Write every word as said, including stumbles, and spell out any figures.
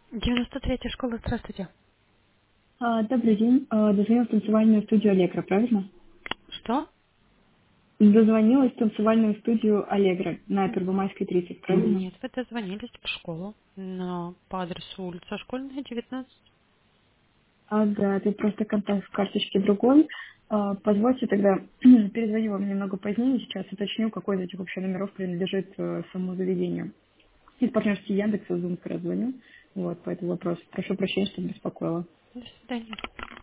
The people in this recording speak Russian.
девяносто третья школа, здравствуйте. А, Добрый день. А, Дозвонилась в танцевальную студию Аллегра, правильно? Что? Дозвонилась в танцевальную студию Аллегра на Первомайской тридцать, правильно? Нет, вы дозвонились в школу на, по адресу улица Школьная, девятнадцать. Ага, тут просто контакт в карточке другой. А, Позвольте тогда, перезвоню вам немного позднее, сейчас уточню, какой из этих вообще номеров принадлежит э, самому заведению. Из партнерства Яндекса, Zoom как раз звоню. Вот, по этому вопросу. Прошу прощения, что беспокоила. До свидания.